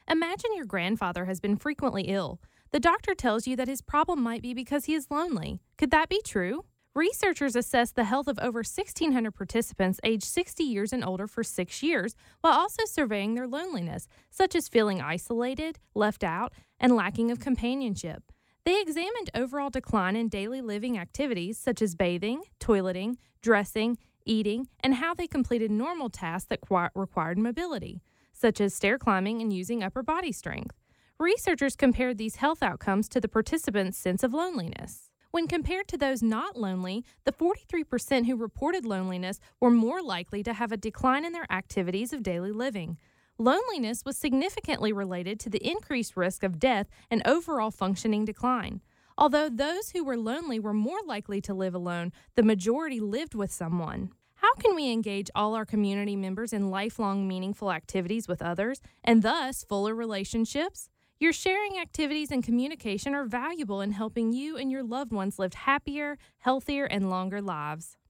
Imagine your grandfather has been frequently ill. The doctor tells you that his problem might be because he is lonely. Could that be true? Researchers assessed the health of over 1,600 participants aged 60 years and older for 6 years, while also surveying their loneliness, such as feeling isolated, left out, and lacking of companionship. They examined overall decline in daily living activities such as bathing, toileting, dressing, eating, and how they completed normal tasks that required mobility, such as stair climbing and using upper body strength. Researchers compared these health outcomes to the participants' sense of loneliness. When compared to those not lonely, the 43% who reported loneliness were more likely to have a decline in their activities of daily living. Loneliness was significantly related to the increased risk of death and overall functioning decline. Although those who were lonely were more likely to live alone, the majority lived with someone. How can we engage all our community members in lifelong meaningful activities with others, and thus fuller relationships? Your sharing activities and communication are valuable in helping you and your loved ones live happier, healthier, and longer lives.